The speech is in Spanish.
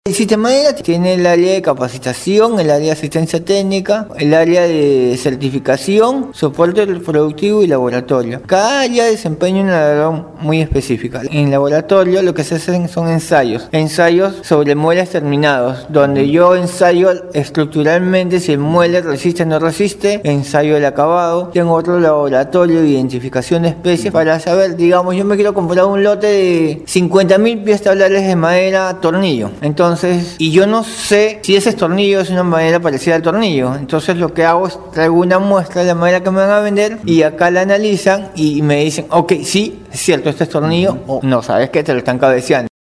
El sistema madera tiene el área de capacitación, el área de asistencia técnica, el área de certificación, soporte productivo y laboratorio. Cada área desempeña una labor muy específica. En laboratorio lo que se hacen son ensayos sobre muebles terminados, donde yo ensayo estructuralmente si el mueble resiste o no resiste, ensayo el acabado. Tengo otro laboratorio de identificación de especies para saber, digamos, yo me quiero comprar un lote de 50.000 piezas tablares de madera tornillo. Entonces, y yo no sé si ese tornillo es una madera parecida al tornillo. Entonces lo que hago es traigo una muestra de la madera que me van a vender y acá la analizan y me dicen, ok, sí, es cierto, este es tornillo, o no, sabes que te lo están cabeceando.